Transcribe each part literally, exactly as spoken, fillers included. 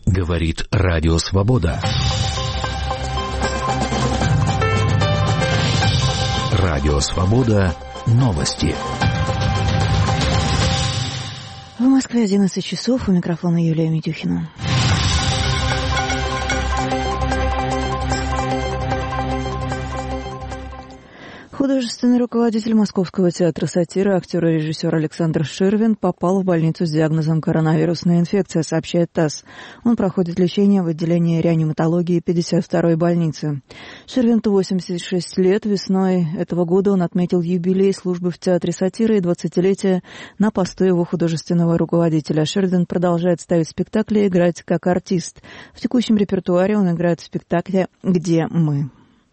Говорит Радио Свобода. Радио Свобода. Новости. В Москве одиннадцать часов. У микрофона Юлия Митюхина. Художественный руководитель Московского театра сатиры, актер и режиссер Александр Ширвин попал в больницу с диагнозом коронавирусная инфекция, сообщает ТАСС. Он проходит лечение в отделении реаниматологии пятьдесят второй больницы. Ширвину восемьдесят шесть лет. Весной этого года он отметил юбилей службы в театре сатиры и двадцатилетие на посту его художественного руководителя. Ширвин продолжает ставить спектакли и играть как артист. В текущем репертуаре он играет в спектакле «Где мы?».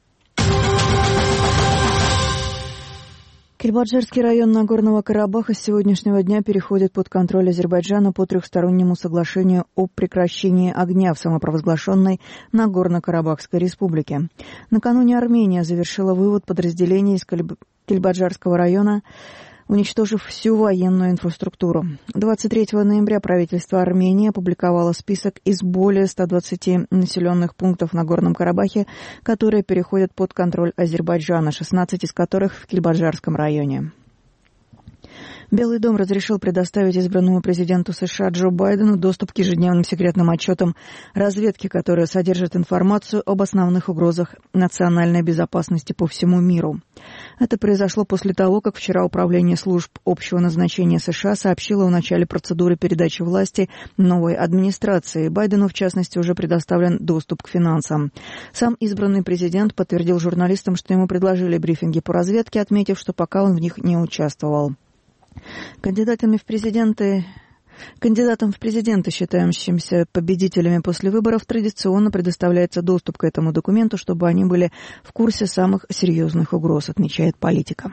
Кельбаджарский район Нагорного Карабаха с сегодняшнего дня переходит под контроль Азербайджана по трехстороннему соглашению о прекращении огня в самопровозглашенной Нагорно-Карабахской республике. Накануне Армения завершила вывод подразделений из Кельбаджарского района, уничтожив всю военную инфраструктуру. двадцать третьего ноября правительство Армении опубликовало список из более ста двадцати населенных пунктов в Нагорном Карабахе, которые переходят под контроль Азербайджана, шестнадцать из которых в Кельбаджарском районе. Белый дом разрешил предоставить избранному президенту США Джо Байдену доступ к ежедневным секретным отчетам разведки, которые содержат информацию об основных угрозах национальной безопасности по всему миру. Это произошло после того, как вчера Управление служб общего назначения США сообщило о начале процедуры передачи власти новой администрации. Байдену, в частности, уже предоставлен доступ к финансам. Сам избранный президент подтвердил журналистам, что ему предложили брифинги по разведке, отметив, что пока он в них не участвовал. Кандидатами в президенты, кандидатам в президенты, считающимся победителями после выборов, традиционно предоставляется доступ к этому документу, чтобы они были в курсе самых серьезных угроз, отмечает Политика.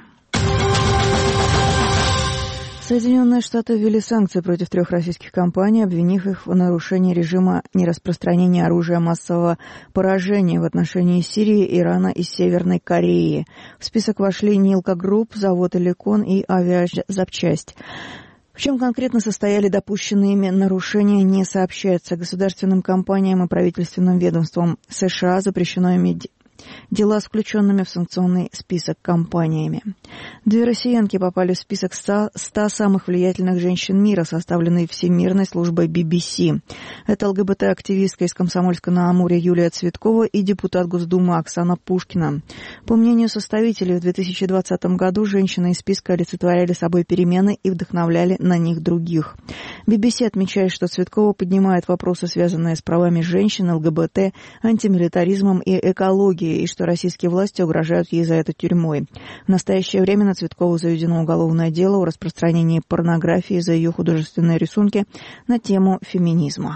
Соединенные Штаты ввели санкции против трех российских компаний, обвинив их в нарушении режима нераспространения оружия массового поражения в отношении Сирии, Ирана и Северной Кореи. В список вошли Нилка Групп, завод Эликон и Авиазапчасть. В чем конкретно состояли допущенные ими нарушения, не сообщается. Государственным компаниям и правительственным ведомствам США запрещено иметь дела с включенными в санкционный список компаниями. Две россиянки попали в список ста самых влиятельных женщин мира, составленный Всемирной службой би би си. Это ЛГБТ-активистка из Комсомольска-на-Амуре Юлия Цветкова и депутат Госдумы Оксана Пушкина. По мнению составителей, в две тысячи двадцатом году женщины из списка олицетворяли собой перемены и вдохновляли на них других. би би си отмечает, что Цветкова поднимает вопросы, связанные с правами женщин, ЛГБТ, антимилитаризмом и экологией, и что российские власти угрожают ей за это тюрьмой. В настоящее время на Цветкову заведено уголовное дело о распространении порнографии за ее художественные рисунки на тему феминизма.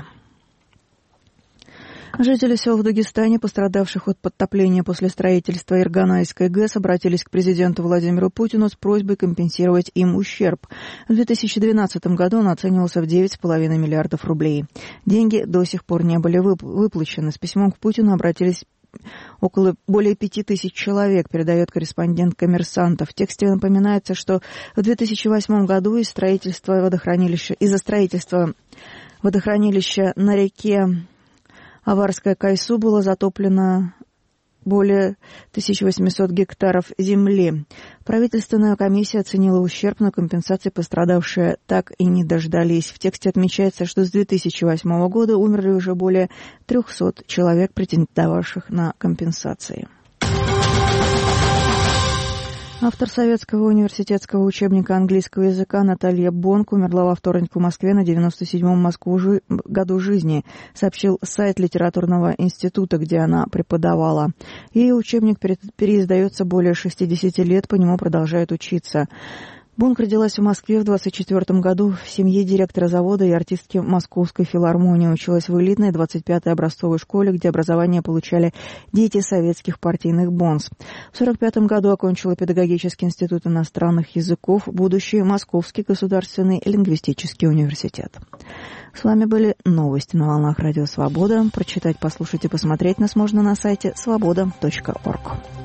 Жители сел в Дагестане, пострадавших от подтопления после строительства Ирганайской ГЭС, обратились к президенту Владимиру Путину с просьбой компенсировать им ущерб. В две тысячи двенадцатом году он оценивался в девять с половиной миллиардов рублей. Деньги до сих пор не были выплачены. С письмом к Путину обратились около более пяти тысяч человек, передает корреспондент «Коммерсанта». В тексте напоминается, что в две тысячи восьмом году из строительства водохранилища, из-за строительства водохранилища на реке Аварская Кайсу было затоплено более тысяча восемьсот гектаров земли. Правительственная комиссия оценила ущерб, но компенсации пострадавшие так и не дождались. В тексте отмечается, что с две тысячи восьмого года умерли уже более трехсот человек, претендовавших на компенсации. Автор советского университетского учебника английского языка Наталья Бонк умерла во вторник в Москве на девяносто седьмом году жизни, сообщил сайт Литературного института, где она преподавала. Ее учебник переиздается более шестидесяти лет, по нему продолжают учиться. Бонк родилась в Москве в двадцать четвёртом году в семье директора завода и артистки Московской филармонии. Училась в элитной двадцать пятой образцовой школе, где образование получали дети советских партийных бонз. В сорок пятом году окончила педагогический институт иностранных языков, будущий Московский государственный лингвистический университет. С вами были новости на волнах Радио Свобода. Прочитать, послушать и посмотреть нас можно на сайте свобода точка орг.